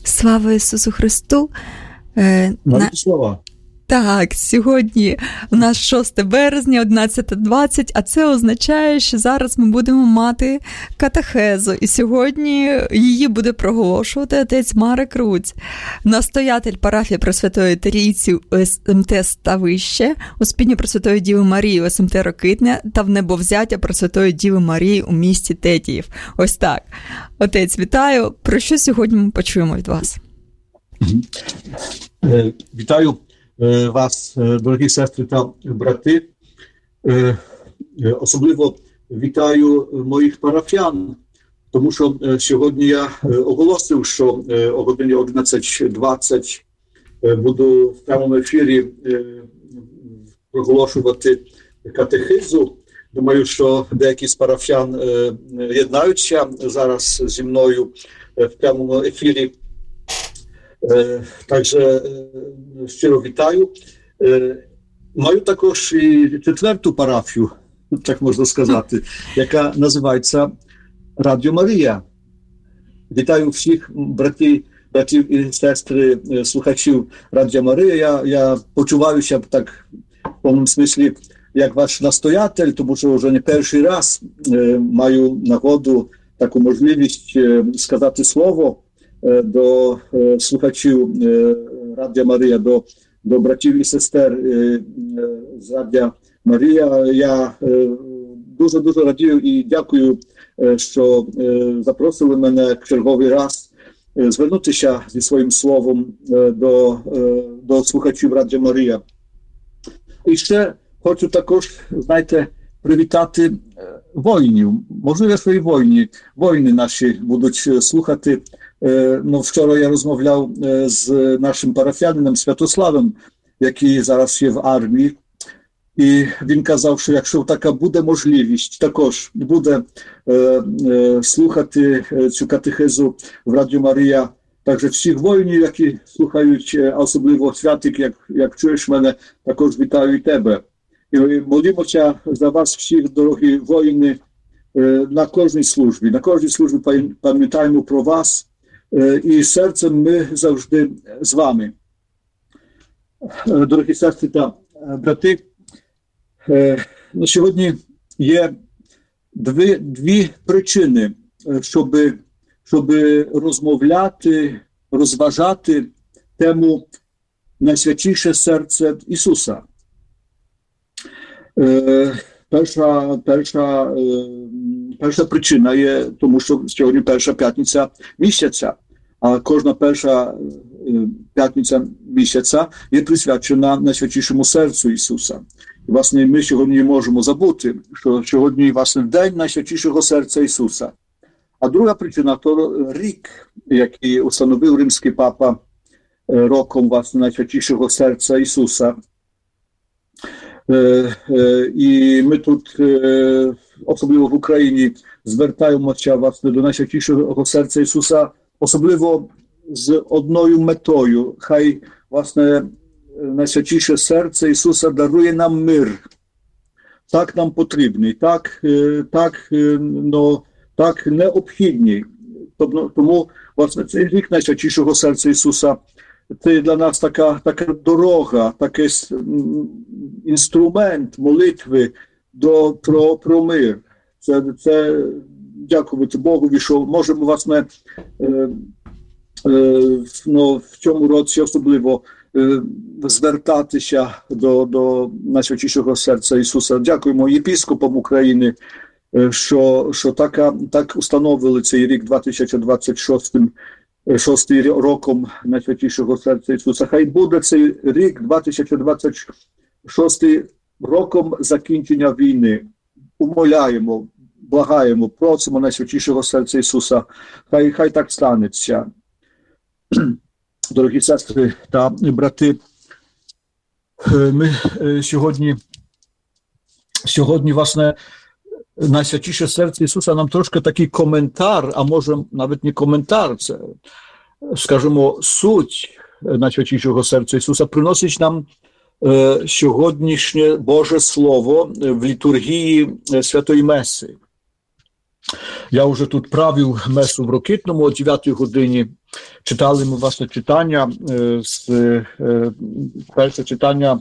Слава Ісусу Христу! Слава! Так, сьогодні у нас 6 березня, 11:20, а це означає, що зараз ми будемо мати катехезу. І сьогодні її буде проголошувати отець Марек Руць, настоятель парафії Пресвятої Трійці СМТ Ставище, Успіння Пресвятої Діви Марії СМТ Рокитне та Внебовзяття Пресвятої Діви Марії у місті Тетіїв. Ось так. Отець, вітаю. Про що сьогодні ми почуємо від вас? Вітаю вас, дорогі сестри та брати. Особливо вітаю моїх парафіян, тому що сьогодні я оголосив, що о годині 11:20 буду в прямому ефірі проголошувати катехизу. Думаю, що деякі з парафіян єднаються зараз зі мною в прямому ефірі. Także щиро вітаю. Маю також і четверту парафію, так можна сказати, яка називається Радіо Марія. Вітаю всіх братів і сестри, слухачів Радіо Марія. Я почуваюся так в повному смислі як ваш настоятель, тому що вже не перший раз маю нагоду, таку можливість сказати слово до слухачів Радіо Марія, до братів і сестер з Радіо Марія. Я дуже радію і дякую, що запросили мене черговий раз звернутися зі своїм словом до слухачів Радіо Марія. І ще хочу також, знаєте, привітати воїнів. Можливо, що і воїни наші будуть слухати. Вчора я розмовляв з нашим парафіянином Святославом, який зараз є в армії, і він казав, що якщо така буде можливість, також буде слухати цю катехизу в Радіо Марія, також всіх воїнів, які слухають, особливо святик, як чуєш мене, також вітаю і тебе. І молимося за вас всіх, дорогі воїни, на кожній службі. На кожній службі пам'ятаємо про вас, і серцем ми завжди з вами. Дорогі сестри та брати, сьогодні є дві причини, щоб розмовляти, розважати тему «Найсвятіше серце Ісуса». Перша причина є, тому що сьогодні перша п'ятниця місяця, а кожна перша п'ятниця місяця є присвячена Найсвятішому серцю Ісуса. І, власне, ми сьогодні не можемо забути, що сьогодні, власне, День Найсвятішого серця Ісуса. А друга причина – то рік, який установив римський папа роком, власне, Найсвятішого серця Ісуса. І ми тут, особливо в Україні, звертаємося, власне, до Найсвятішого серця Ісуса, особливо з одною метою. Хай, власне, Найсвятіше серце Ісуса дарує нам мир. Так нам потрібний, так необхідний. Тому, власне, цей рік Найсвятішого серця Ісуса – це для нас така дорога, такий інструмент молитви про мир. Це дякувати Богові, що можемо, власне, в цьому році особливо звертатися до Найсвятішого серця Ісуса. Дякуємо єпископам України, що так установили цей рік 2026 роком Найсвятішого серця Ісуса. Хай буде цей рік 2026 роком закінчення війни. Умоляємо, благаємо, просимо Найсвятішого серця Ісуса. Хай так станеться. Дорогі сестри та брати, ми сьогодні, власне, Найсвятіше серце Ісуса нам трошки такий коментар, а може навіть не коментар, це, скажімо, суть Найсвятішого серця Ісуса приносить нам сьогоднішнє Боже Слово в літургії Святої Меси. Я вже тут правив месу в Рокитному о 9 годині. Читали ми, власне, читання, перше читання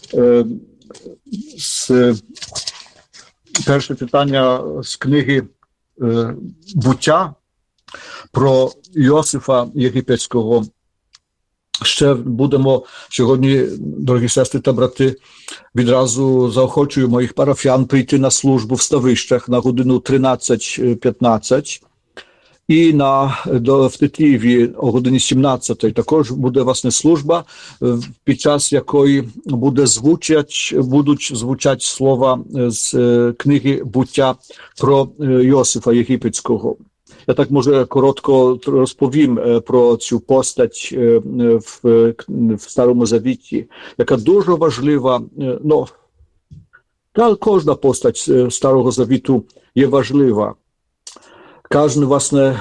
з книги «Буття» про Йосифа Єгипетського. Ще будемо сьогодні, дорогі сестри та брати, відразу заохочую моїх парафіян прийти на службу в Ставищах на годину 13:15. І в Тетіїві о годині 17-й також буде, власне, служба, під час якої будуть звучати слова з книги «Буття» про Йосифа Єгипетського. Я так, може, коротко розповім про цю постать в Старому Завіті, яка дуже важлива. Кожна постать Старого Завіту є важлива. Кожна, власне,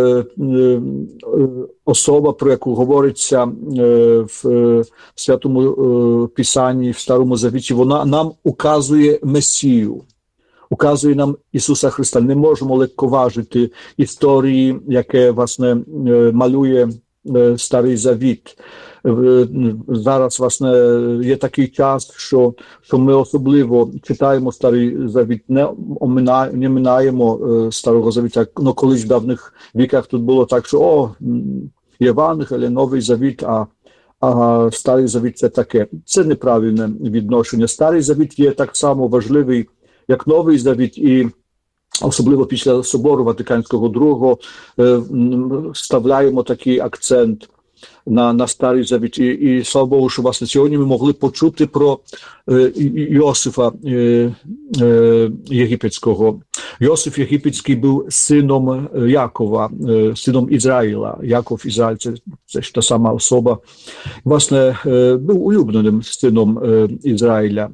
особа, про яку говориться в Святому Писанні, в Старому Завіті, вона нам указує Месію, указує нам Ісуса Христа. Не можемо легковажити історії, яке, власне, малює Старий Завіт. Зараз, власне, є такий час, що ми особливо читаємо Старий Завіт, не минаємо Старого Завіта. Колись в давніх віках тут було так, що Євангеліє, Новий Завіт, а Старий Завіт – це таке. Це неправильне відношення. Старий Завіт є так само важливий, як Новий Завіт, і особливо після Собору Ватиканського II ставляємо такий акцент на Старий Завіт. І слава Богу, що, власне, сьогодні ми могли почути про Йосифа Єгипетського. Йосиф Єгипетський був сином Якова, сином Ізраїла. Яков, Ізраїль – це ж та сама особа. Власне, був улюбленим сином Ізраїля.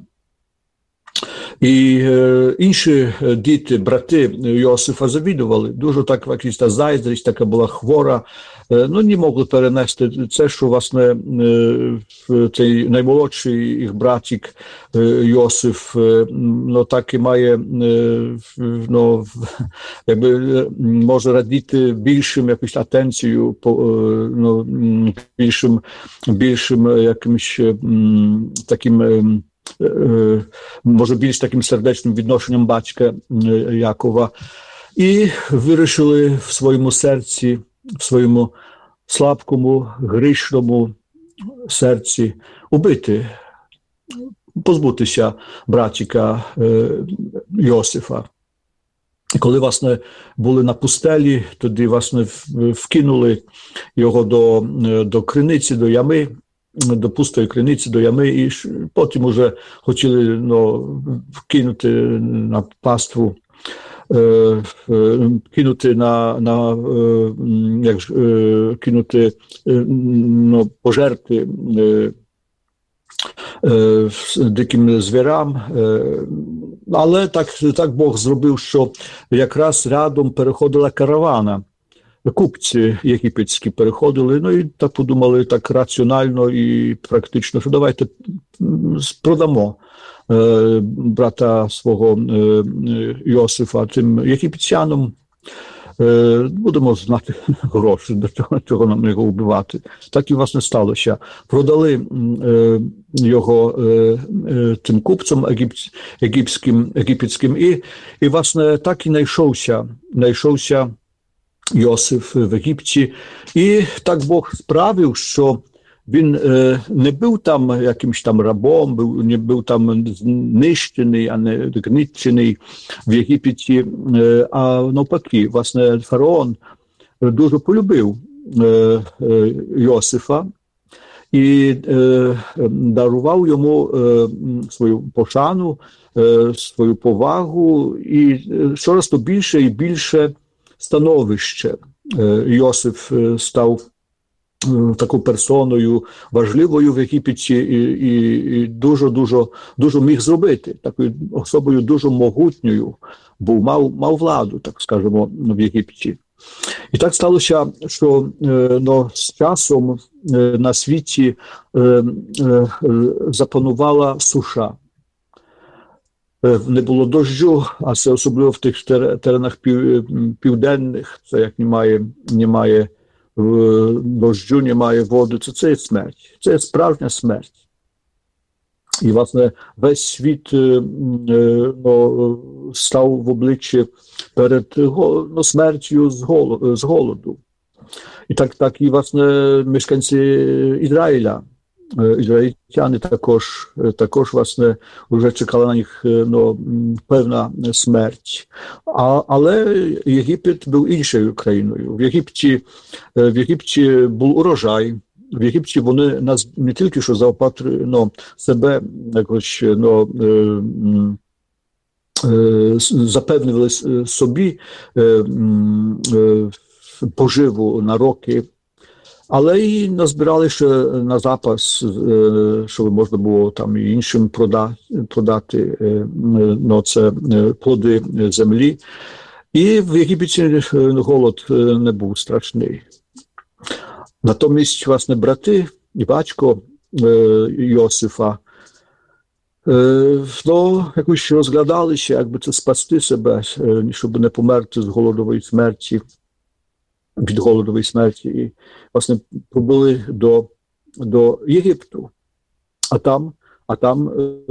І інші діти, брати Йосифа завідували. Дуже так, якась та зайздрість, така була хвора. Не могли перенести це, що, власне, цей наймолодший їх братик Йосиф, так і має, якби, може радіти більшим якусь атенцією, більшим якимось таким, може, більш таким сердечним відношенням батька Якова. І вирішили в своєму серці, в своєму слабкому, грішному серці убити, позбутися братика Йосифа. Коли, власне, були на пустелі, тоді, власне, вкинули його до криниці, до ями, до пустої криниці, до ями, і потім уже хотіли вкинути на паству, кинути кинути пожерти диким звірам, але так Бог зробив, що якраз рядом переходила каравана. Купці єгипетські переходили, і так подумали так раціонально і практично, що давайте продамо брата свого Йосифа тим єгипетянам, будемо знати гроші, до чого нам його вбивати. Так і, власне, сталося. Продали його тим купцям єгипетським, і, власне, так і знайшовся Йосиф в Єгипті. І так Бог справив, що він не був там якимось там рабом, не був там знищений, а не гнічений в Єгипті, а навпаки, власне, фараон дуже полюбив Йосифа і дарував йому свою пошану, свою повагу, і щораз то більше і більше становище. Йосиф став такою персоною важливою в Єгипті і дуже міг зробити. Такою особою дуже могутньою був, мав владу, так скажемо, в Єгипті. І так сталося, що з часом на світі запанувала суша. не було дощу, а це особливо в тих теренах південних, це як немає дощу, немає води, це є смерть, це є справжня смерть. І, власне, весь світ став в обличчі перед смертю з голоду. І так і, власне, мешканці Ізраїля, ізраїльтяни також, власне, вже чекала на них певна смерть. Але Єгипет був іншою країною. В Єгипті був урожай. В Єгипті вони нас не тільки що заопатрили себе якось запевнили собі поживу на роки, але і назбирали ще на запас, щоб можна було там і іншим продати, це плоди землі. І в Єгипті голод не був страшний. Натомість, власне, брати і батько Йосифа якось розглядалися, якби це спасти себе, щоб не померти з голодової смерті, від голодової смерті. І, власне, пробули до Єгипту. А там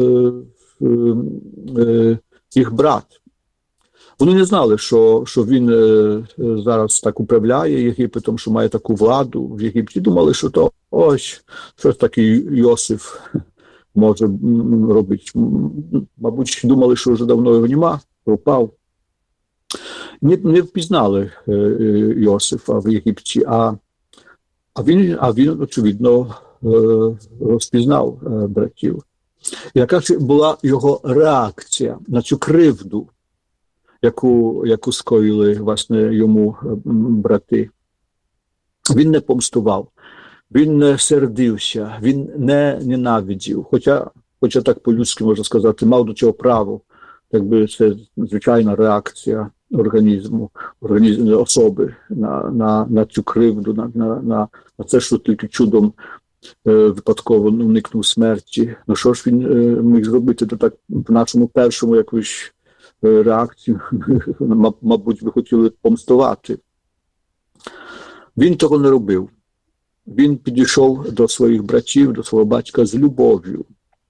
їх брат. Вони не знали, що він зараз так управляє Єгиптом, що має таку владу в Єгипті. Думали, що то ось, щось такий Йосиф може робити. Мабуть, думали, що вже давно його нема, пропав. Не впізнали Йосифа в Єгипті, а він, очевидно, розпізнав братів. Яка ж була його реакція на цю кривду, яку скоїли, власне, йому брати? Він не помстував, він не сердився, він не ненавидів, хоча так по-людськи, можна сказати, мав до цього право. Якби це звичайна реакція організму особи на цю кривду, на це, що тільки чудом випадково уникнув смерті. Ну що ж він міг зробити? То так в нашому першому якусь реакцію, мабуть, ви хотіли помстувати. Він того не робив. Він підійшов до своїх братів, до свого батька з любов'ю.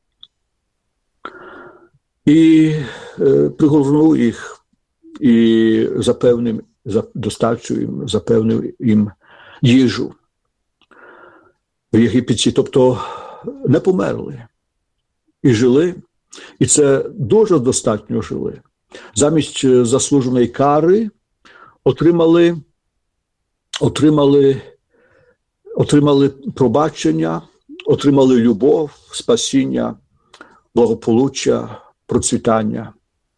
І пригорнув їх, і запевнив їм їжу в Єгипті. Тобто не померли. І жили. І це дуже достатньо жили. Замість заслуженої кари отримали пробачення, отримали любов, спасіння, благополуччя, процвітання.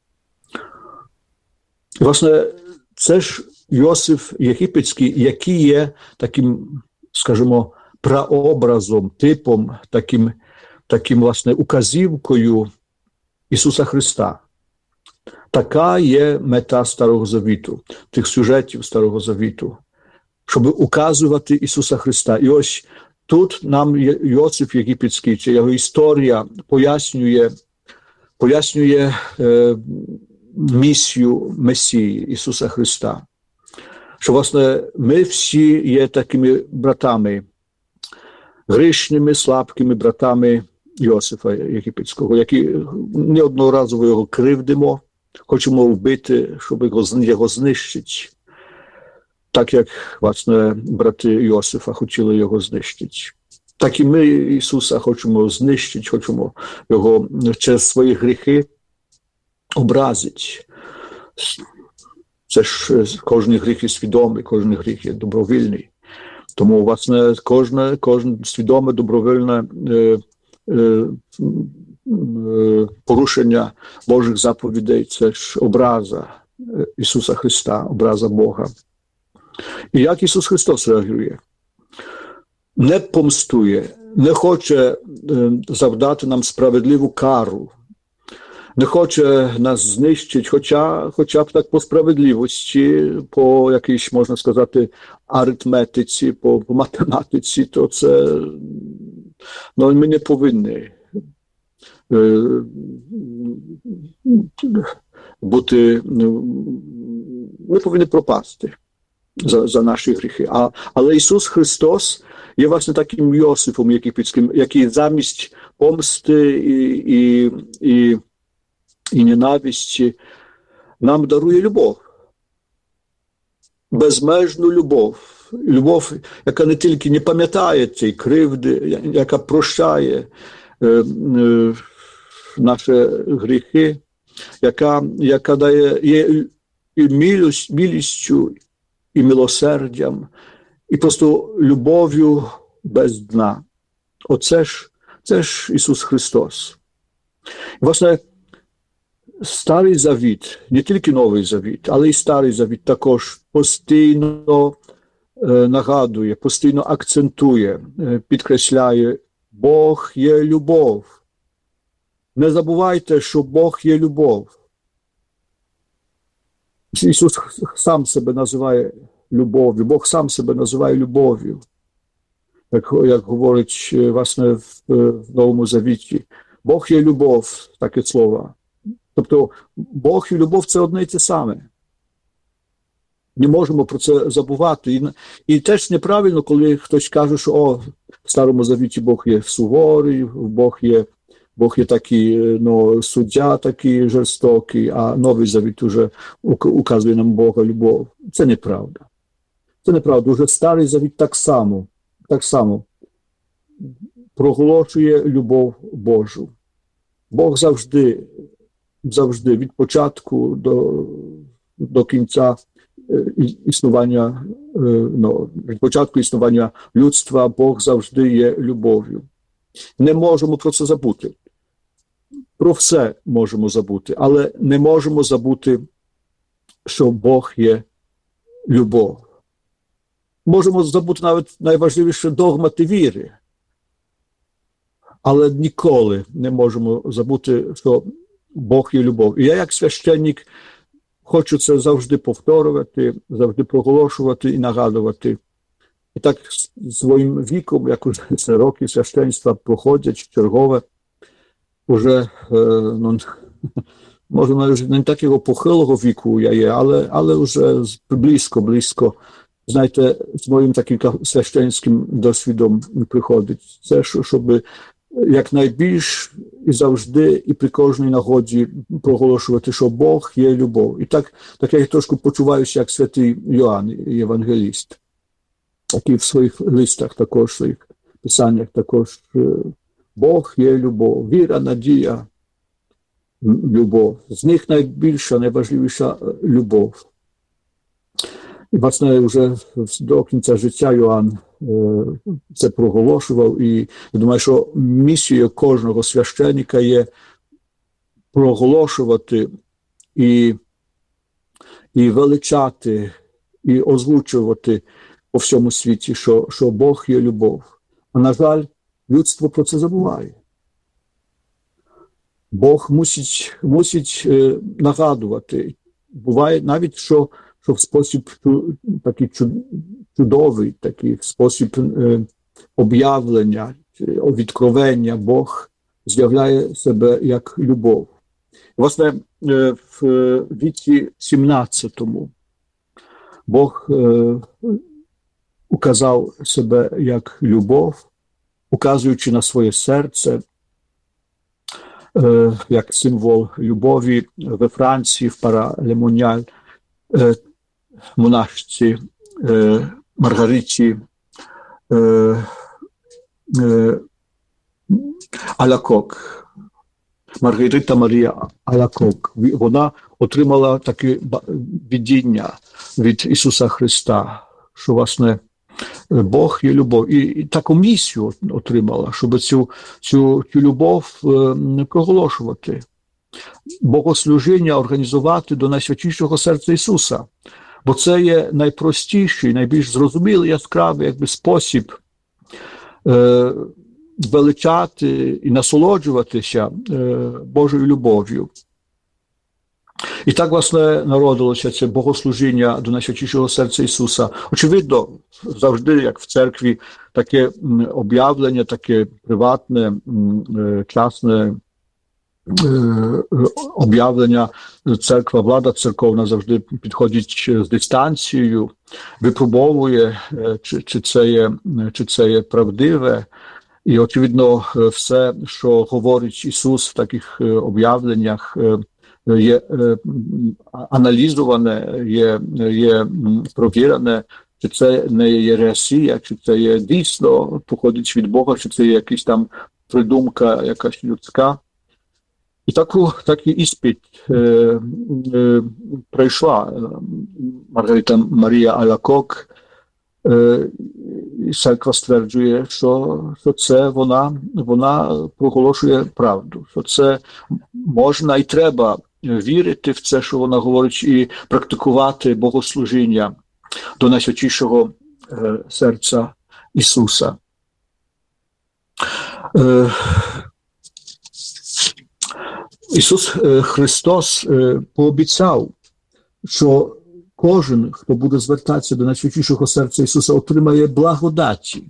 І, власне, це ж Йосиф Єгипетський, який є таким, скажімо, прообразом, типом, таким, власне, указівкою Ісуса Христа. Така є мета Старого Завіту, тих сюжетів Старого Завіту, щоб указувати Ісуса Христа. І ось тут нам Йосиф Єгипетський, чи його історія пояснює місію Месії Ісуса Христа. Що, власне, ми всі є такими братами, грішними, слабкими братами Йосифа Єгипетського, які неодноразово його кривдимо, хочемо вбити, щоб його знищити. Так як, власне, брати Йосифа хотіли його знищити. Так і ми Ісуса хочемо знищити, хочемо його через свої гріхи образити. Це ж кожен гріх є свідомий, кожен гріх є добровільний. Тому, власне, кожне свідоме, добровільне порушення Божих заповідей – це ж образа Ісуса Христа, образа Бога. І як Ісус Христос реагує? Не помстує, не хоче завдати нам справедливу кару, не хоче нас знищити, хоча б так по справедливості, по якійсь, можна сказати, аритметиці, по математиці, то це ми не повинні бути, ми повинні пропасти за наші гріхи. Але Ісус Христос є, власне, таким Йосифом єгипетським, який замість помсти і ненависті нам дарує любов. Безмежну любов. Любов, яка не тільки не пам'ятає цієї кривди, яка прощає наші гріхи, яка дає і милістю, і милосердям, і просто любов'ю без дна. Це ж Ісус Христос. Власне, Старий Завіт, не тільки Новий Завіт, але й Старий Завіт також постійно нагадує, постійно акцентує, підкресляє: Бог є любов. Не забувайте, що Бог є любов. Ісус сам себе називає любов'ю, Бог сам себе називає любов'ю. Як говорить, власне, в Новому Завіті. Бог є любов, таке слово. Тобто, Бог і любов – це одне й те саме. Не можемо про це забувати. І теж неправильно, коли хтось каже, що в Старому Завіті Бог є суворий, Бог є такий, суддя такий жорстокий, а Новий Завіт уже указує нам Бога любов. Це неправда. Це неправда. Уже Старий Завіт так само проголошує любов Божу. Бог завжди, від початку до кінця існування, від початку існування людства, Бог завжди є любов'ю. Не можемо про це забути. Про все можемо забути, але не можемо забути, що Бог є любов. Можемо забути навіть найважливіше догмати віри, але ніколи не можемо забути, що Бог є любов. І я, як священник, хочу це завжди повторювати, завжди проголошувати і нагадувати. І так своїм віком, як уже роки священства проходять, чергове, уже, може, навіть не такого похилого віку я є, але вже близько, знаєте, з моїм таким священським досвідом приходить. Це, щоб якнайбільш і завжди, і при кожній нагоді проголошувати, що Бог є любов. І так я трошки почуваюся, як святий Йоанн, євангеліст, який в своїх листах також, в своїх писаннях також: Бог є любов, віра, надія, любов. З них найбільша, найважливіша любов. І, власне, вже до кінця життя Йоанн це проголошував. І я думаю, що місією кожного священника є проголошувати і величати, і озвучувати по всьому світі, що Бог є любов. А, на жаль, людство про це забуває. Бог мусить нагадувати. Буває навіть, що в спосіб такий чудовий, такий спосіб об'явлення, відкровення, Бог з'являє себе як любов. Власне, в віці 17-му Бог указав себе як любов, указуючи на своє серце, як символ любові. Во Франції, в Пара-Лемоняль, монашці Маргариті Алякок, Маргарита Марія Алякок, вона отримала таке видіння від Ісуса Христа, що, власне, Бог є любов. І таку місію отримала, щоб цю любов проголошувати. Богослужіння організувати до найсвятішого серця Ісуса. Бо це є найпростіший, найбільш зрозумілий, яскравий спосіб величати і насолоджуватися Божою любов'ю. І так, власне, народилося це богослужіння до найсвятішого серця Ісуса. Очевидно, завжди, як в церкві, таке об'явлення, таке приватне, частне об'явлення церква, влада церковна завжди підходить з дистанцією, випробовує, чи це є правдиве. І, очевидно, все, що говорить Ісус в таких об'явленнях, є аналізоване, є провірене, чи це не є єресія, чи це є дійсно походить від Бога, чи це є якась там придумка якась людська. І такий іспит пройшла Маргарита Марія Алакок. Церква стверджує, що це вона проголошує правду, що це можна і треба вірити в це, що вона говорить, і практикувати богослужіння до найсвятішого серця Ісуса. Ісус Христос пообіцяв, що кожен, хто буде звертатися до найсвятішого серця Ісуса, отримає благодаті.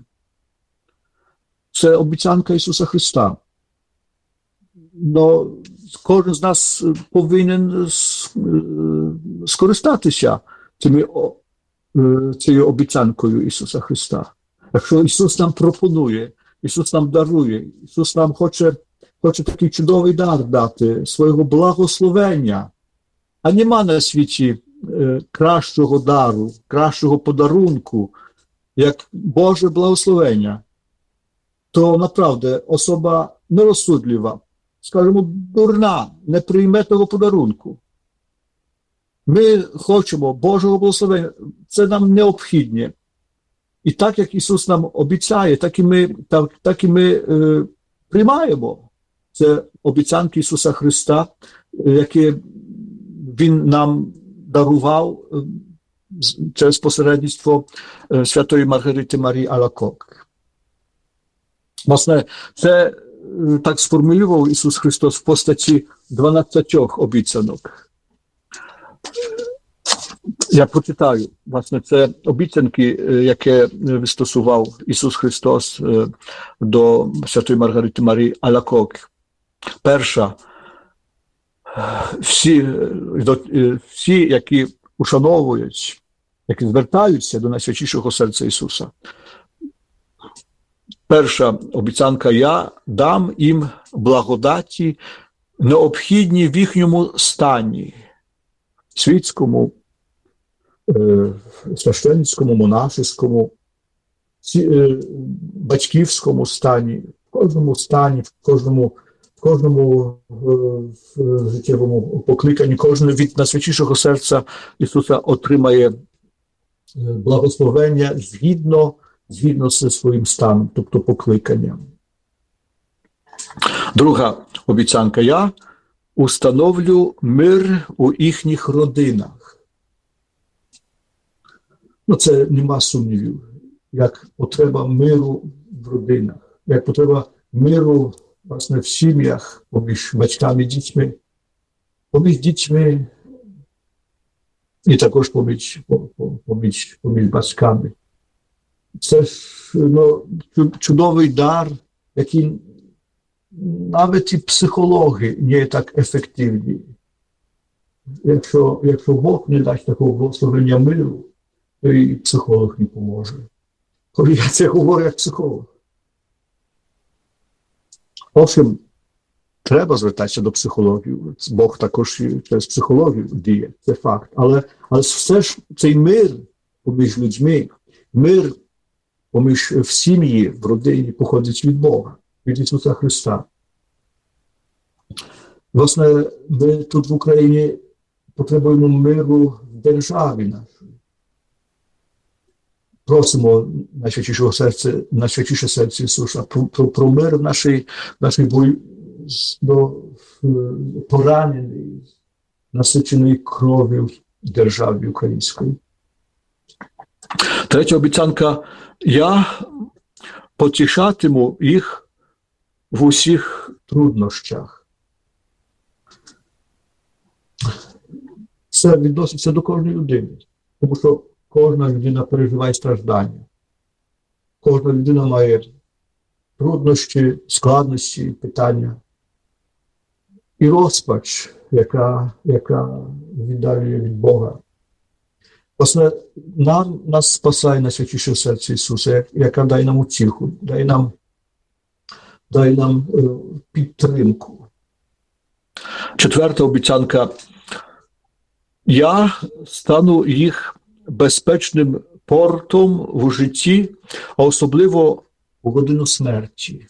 Це обіцянка Ісуса Христа. Но кожен з нас повинен скористатися цією обіцянкою Ісуса Христа. Якщо Ісус нам пропонує, Ісус нам дарує, Ісус нам хоче такий чудовий дар дати, свого благословення, а нема на світі кращого дару, кращого подарунку, як Боже благословення, то, направду, особа нерозсудлива, скажімо, дурна, не прийме того подарунку. Ми хочемо Божого благословення, це нам необхідне. І так, як Ісус нам обіцяє, так і ми приймаємо. Це обіцянки Ісуса Христа, які Він нам дарував через посередництво святої Маргарити Марії Алакок. Власне, це так сформулював Ісус Христос в постаті 12 обіцянок. Я прочитаю, власне, це обіцянки, які вистосував Ісус Христос до святої Маргарити Марії Алакок. Перша, всі, які ушановують, які звертаються до найсвятішого серця Ісуса. Перша обіцянка: я дам їм благодаті, необхідні в їхньому стані, світському, священницькому, монашеському, батьківському стані, в кожному життєвому покликанні, кожен від найсвятішого серця Ісуса отримає благословення згідно зі своїм станом, тобто покликанням. Друга обіцянка: я установлю мир у їхніх родинах. Це нема сумнівів, як потреба миру в родинах, як потреба миру, власне, в сім'ях, поміж батьками і дітьми, і також поміж батьками. Це ж чудовий дар, який навіть і психологи не так ефективні. Якщо Бог не дасть такого благословення миру, то і психолог не поможе. Коли я це говорю як психолог. Овшем, треба звертатися до психологів. Бог також через психологію діє, це факт. Але все ж цей мир поміж людьми, мир в сім'ї, в родині походить від Бога, від Ісуса Христа. Власне, ми тут в Україні потребуємо миру в державі нашій. Просимо найсвятіше серце Ісуса про мир в нашій пораненій, насиченої кров'ю державі української. Третя обіцянка: я потішатиму їх в усіх труднощах. Це відноситься до кожної людини, тому що кожна людина переживає страждання. Кожна людина має труднощі, складності, питання. і розпач, яка віддалює від Бога. Власне, нас спасає найсвятіше серце Ісуса, яка дає нам утіху, дає нам підтримку. Четверта обіцянка. Я стану їх безпечним портом в житті, а особливо у годину смерті.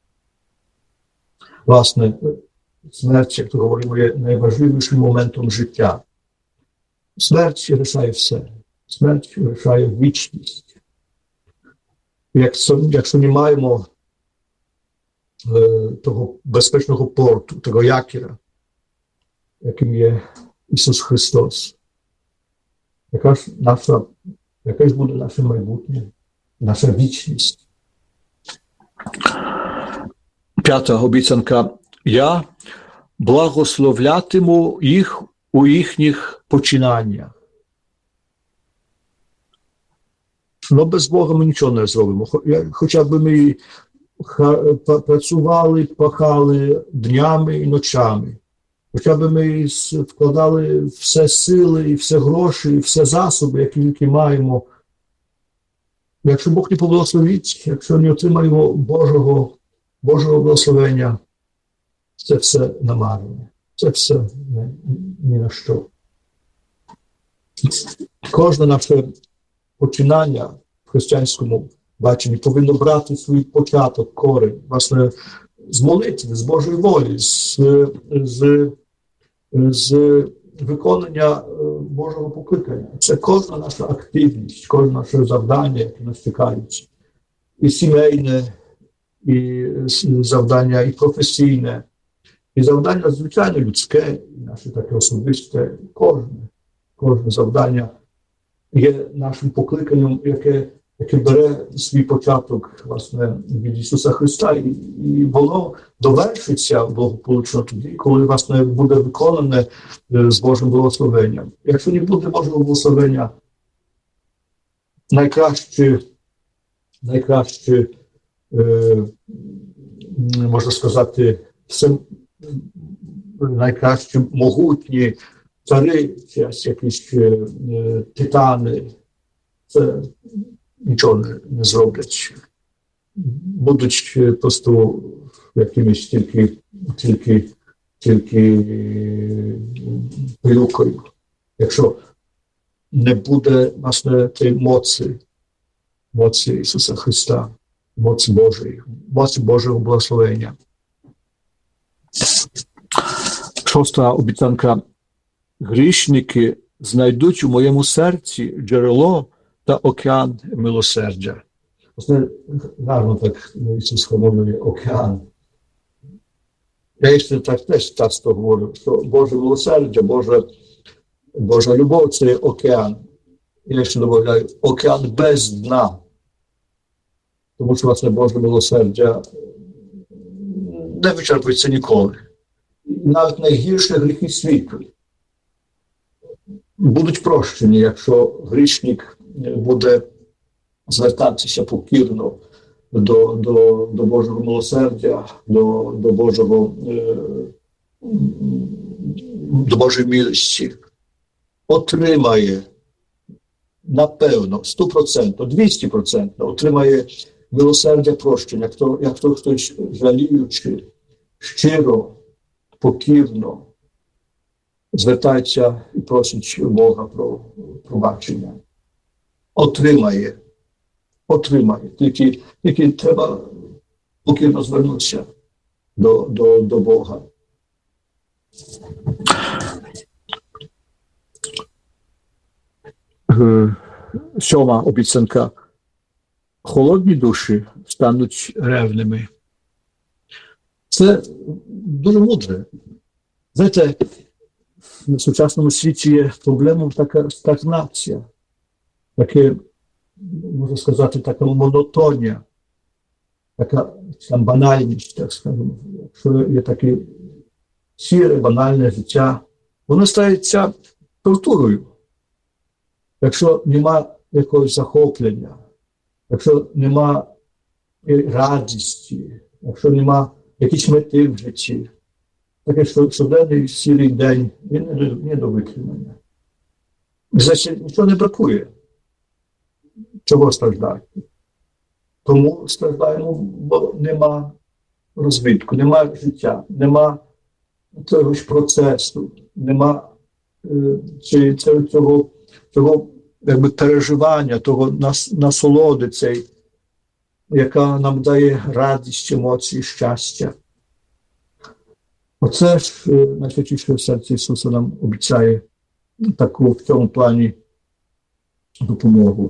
Власне, смерть, як то говоримо, є найважливішим моментом життя. Смерть рішає все. Смерть рішає вічність. Якщо не маємо того безпечного порту, того якіра, яким є Ісус Христос, яка ж буде наше майбутнє, наша вічність. П'ята обіцянка. Я благословлятиму їх у їхніх починаннях. Но без Бога ми нічого не зробимо. Хоча б ми працювали, пахали днями і ночами. Хоча б ми вкладали все сили, і все гроші, і все засоби, які тільки маємо. Якщо Бог не поблагословить, якщо не отримаємо Божого благословення, це все намарне. Це все ні на що. Кожне наше починання в християнському баченні повинно брати свій початок, корінь, власне, з молитви, з Божої волі, з виконання Божого покликання. Це кожна наша активність, кожне наше завдання, яке нас чекають. І сімейне, і завдання, і професійне, і завдання, звичайно, людське, і наше таке особисте. Кожне завдання є нашим покликанням, яке бере свій початок, власне, від Ісуса Христа, і воно довершиться благополучно тоді, коли, власне, буде виконане з Божим благословенням. Якщо не буде Божого благословення, найкраще, можна сказати, все найкраще могутні цари, якісь титани, це нічого не зроблять. Будуть просто якимось тільки пилюкою. Якщо не буде, власне, тієї моці Ісуса Христа, моці Божої, моці Божого благословення. Шоста обіцянка. Грішники знайдуть у моєму серці джерело та океан милосердя. Власне, гарно так Ісус формулює океан. Я ще так теж часто говорю, що Боже милосердя, Божа любов – це океан. Я ще додаю, океан без дна. Тому що, власне, Боже милосердя не вичерпується ніколи. Навіть найгірші гріхи світу будуть прощені, якщо грішник буде звертатися покірно до Божого милосердя, до Божої милості. Отримає, напевно, 100%, 200% отримає милосердя прощення, як то хтось жаліючи, щиро, покірно звертається і просить Бога про пробачення. Отримає. Тільки треба покірно звернутися до Бога. Сьома обіцянка. Холодні душі стануть ревними. Це дуже мудре. Знаєте, в сучасному світі є проблемою така стагнація, таке, можна сказати, така монотонія, така банальність, так скажемо. Якщо є таке сіре, банальне життя, воно стається тортурою. Якщо нема якогось захоплення, якщо нема радості, якщо нема якісь мети в житті, такий щоденний сірий день, він не до виконання. Значить, нічого не бракує. Чого страждати? Тому страждаємо, бо нема розвитку, нема життя, нема цього ж процесу, нема цього якби, переживання, того насолоди цієї, яка нам дає радість, емоції, щастя. Оце ж найсвятіше серце Ісуса нам обіцяє таку в цьому плані допомогу.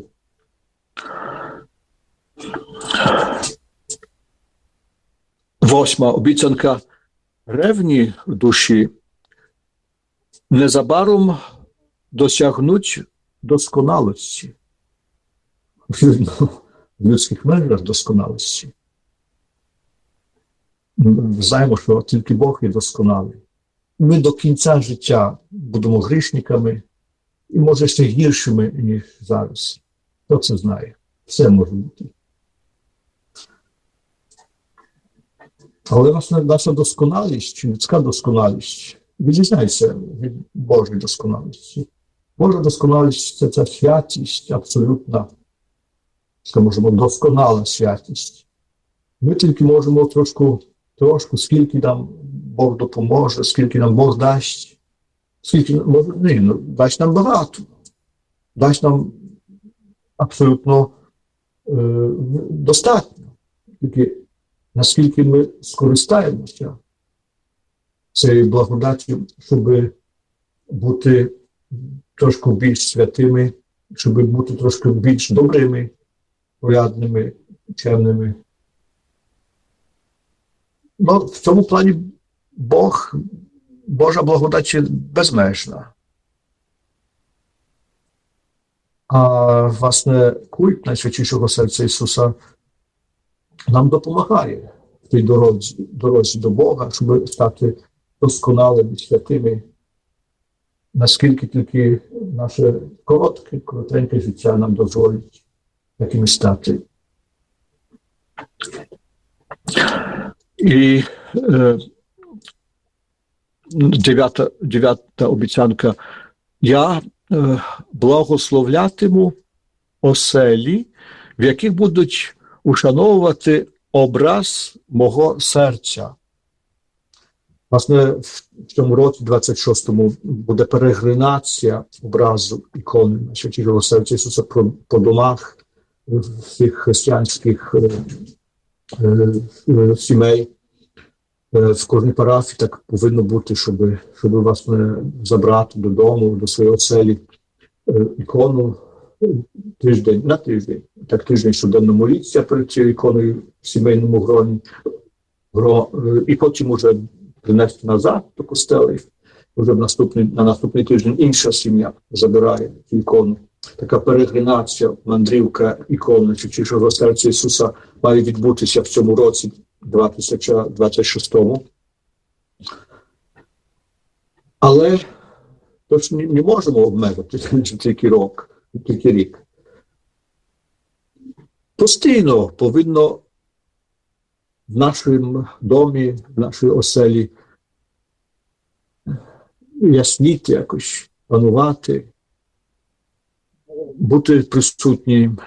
Восьма обіцянка. Ревні в душі незабаром досягнуть досконалості. В людських межах досконалості. Ми знаємо, що тільки Бог є досконалий. Ми до кінця життя будемо грішниками і, може, ще гіршими, ніж зараз. Хто це знає? Все може бути. Але наша досконалість, людська досконалість, відрізняється від Божої досконалості. Божа досконалість – це ця святість абсолютна, скажімо, досконала святість. Ми тільки можемо трошку, скільки нам Бог допоможе, скільки нам Бог дасть, скільки дасть нам багато, дасть нам абсолютно достатньо. Тільки наскільки ми скористаємося цією благодаттю, щоб бути трошки більш святими, щоб бути трошки більш добрими, порядними, чемними. Ну, в цьому плані Божа благодать безмежна. А, власне, культ Найсвятішого серця Ісуса нам допомагає в тій дорозі до Бога, щоб стати досконалими, святими, наскільки тільки наше коротеньке життя нам дозволить такими стати. І дев'ята обіцянка. Я благословлятиму оселі, в яких будуть ушановувати образ мого серця. Власне, в цьому році, 26-му, буде перегринація образу ікони Найсвятішого серця Ісуса по домах всіх християнських сімей. В кожній парафії так повинно бути, щоб власне, забрати додому, до своєї оселі ікону на тиждень. Так тиждень щоденно моліться перед цією іконою в сімейному гроні. І потім уже принести назад до костела. Вже на наступний тиждень інша сім'я забирає цю ікону. Така перегринація, мандрівка ікони Найсвятішого серця Ісуса має відбутися в цьому році, 2026-му. Але тож не можемо обмежити тільки рік. Постійно повинно в нашому домі, в нашій оселі ясніти якось, панувати, бути присутнім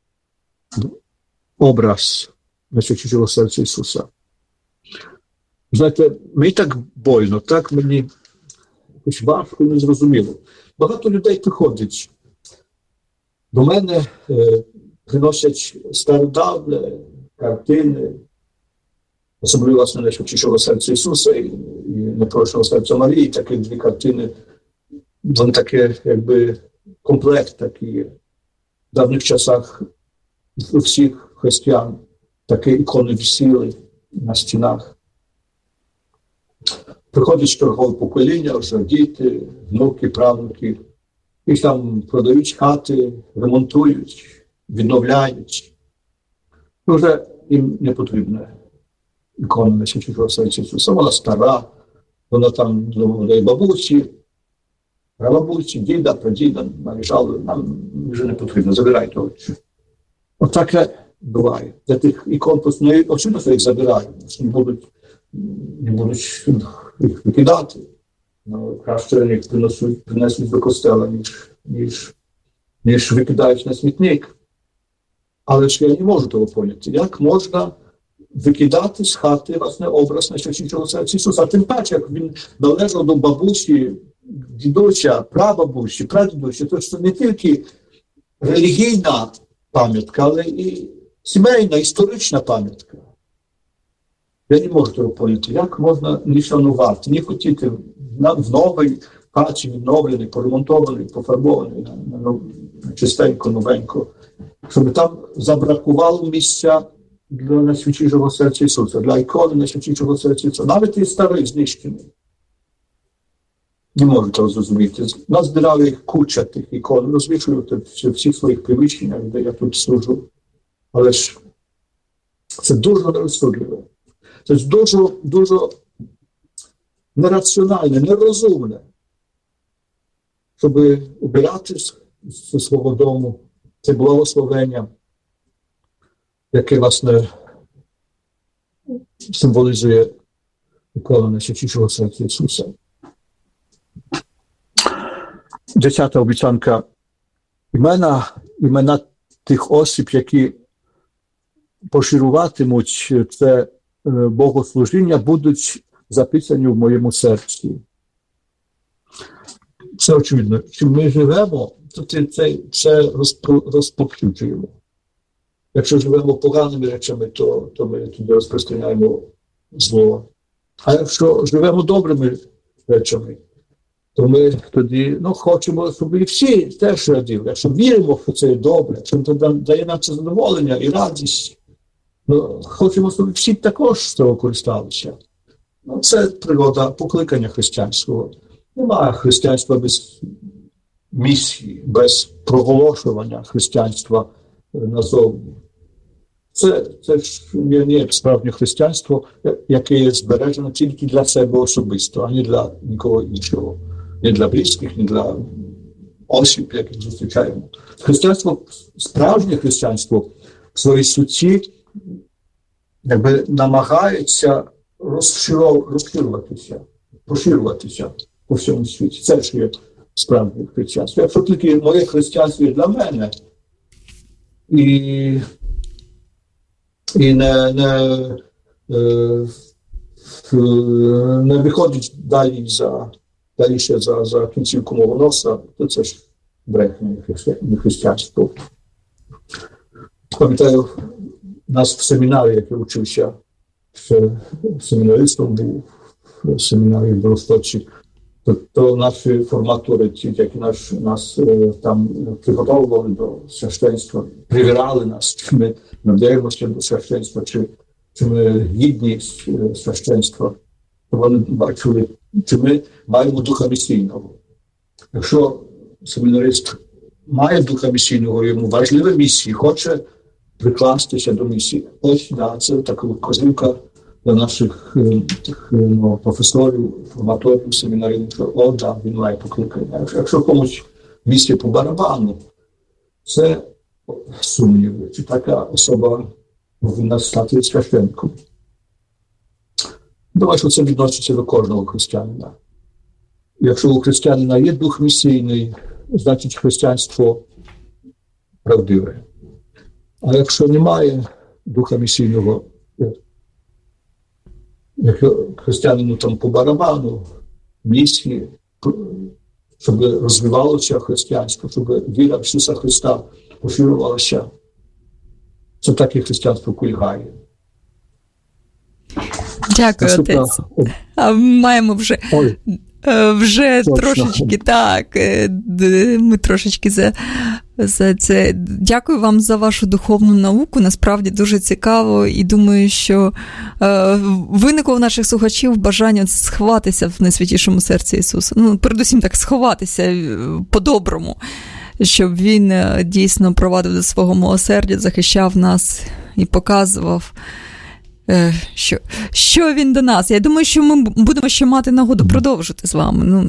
образ Найсвятішого серця Ісуса. Знаєте, мені так больно, так мені якось важко і незрозуміло. Багато людей приходять до мене, приносять стародавні картини, особливо, власне, Найсвятішого серця Ісуса і Непорочного серця Марії, такі дві картини, вони таке, якби, комплект такий. В давніх часах у всіх християн такі ікони висіли на стінах. Приходять чергове покоління, вже діти, внуки, правнуки. Їх там продають хати, ремонтують, відновляють. І вже їм не потрібна ікона Найсвятішого серця Ісуса. Вона стара, вона там до бабусі, прабабусі, діда, прадіда наїжджали, нам вже не потрібно, забирайте очі. Отаке буває. Для тих ікон, очевидно, їх забирають, не будуть їх викидати. Краще їх принесуть до костела, ніж викидають на смітник. Але ж я не можу того поняти. Як можна викидати з хати, власне, образ найсвятішого серця Ісуса? А тим паче, як він належав до бабусі, дідуся, прабабусі, прадідусі, то це не тільки релігійна пам'ятка, але і сімейна, історична пам'ятка. Я не можу того поняти. Як можна не шанувати, не хотіти в новій хаті, відновлений, поремонтований, пофарбований, чистенько, новенько, щоб там забракувало місця для найсвятішого серця Ісуса, для ікони найсвятішого серця Ісуса. Навіть і старий, знищений. Не можу того зрозуміти. Назбирали їх куча тих ікон, розвішують в всіх своїх приміщеннях, де я тут служу. Але ж це дуже нерозсудливо. Це ж дуже нераціональне, нерозумне, щоб убирати з свого дому це благословення, яке, власне, символізує ікона найсвятішого серця Ісуса. 10 обіцянка. Імена тих осіб, які поширюватимуть це богослужіння, будуть записані в моєму серці. Це очевидно. Чим ми живемо, то це розповсюджуємо. Якщо живемо поганими речами, то ми туди розпространяємо зло. А якщо живемо добрими речами, то ми тоді хочемо, щоб і всі теж раділи. Якщо віримо, що це добре, якщо це дає нам це задоволення і радість, хочемо, щоб всі також з цього користалися. Це природа покликання християнського. Немає християнства без місії, без проголошування християнства назовні. Це ж не справжнє християнство, яке є збережено тільки для себе особисто, а не для нікого іншого. Не для близьких, не для осіб, яких зустрічаємо. Християнство, справжнє християнство в своїй суті якби намагається розширюватися, поширюватися по всьому світі. Це ж є справжнє християнство. Якщо тільки моє християнство є для мене, і не виходить далі за кінцівку мого носа, то це ж брехня, не християнство. Пам'ятаю, нас в семінарі, як я учився, семінаристом був в семінарі в Ростоці, то наші форматори, ті, які нас там приготовували до священства, перевіряли нас, чи ми надаємося до священства, чи ми гідні священства. Вони бачили, чи ми маємо духа місійного. Якщо семінарист має духа місійного, йому важлива місія, хоче прикластися до місії. Ось, це така вказівка для наших професорів, форматорів, семінарів, що він має покликання. Якщо комусь місія по барабану, це сумніви, чи така особа повинна стати священником. Думаю, що це відноситься до кожного християнина. Якщо у християнина є дух місійний, значить християнство правдиве. А якщо немає духа місійного, якщо християнину там по барабану, місії, щоб розвивалося християнство, щоб віра в Ісуса Христа поширювалася, це таке християнство кульгає. Дякую, отець. А маємо вже трошечки, так, ми трошечки за це. Дякую вам за вашу духовну науку, насправді дуже цікаво, і думаю, що виникло в наших слухачів бажання сховатися в найсвятішому серці Ісуса. Передусім так, сховатися по-доброму, щоб Він дійсно провадив до свого милосердя, захищав нас і показував, що він до нас. Я думаю, що ми будемо ще мати нагоду продовжити з вами.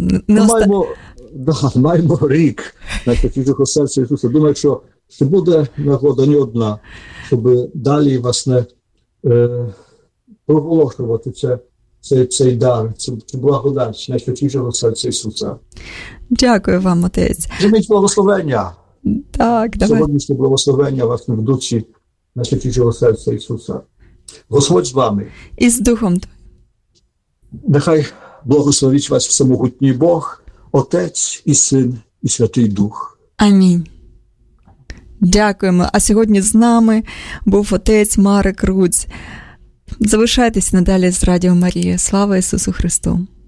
Маємо рік на святішого серця Ісуса. Думаю, що буде нагода не одна, щоб далі, власне, проголошувати це цей дар, цю благодать Найсвятішого серця Ісуса. Дякую вам, отець. Займіть благословення. Так, давай. Сьогоднішнє благословення власне в душі Найсвятішого серця Ісуса. Господь з вами. І з Духом Твоїм. Нехай благословить вас всемогутній Бог, Отець і Син і Святий Дух. Амінь. Дякуємо. А сьогодні з нами був отець Марек Рудзь. Залишайтесь надалі з Радіо Марія. Слава Ісусу Христу!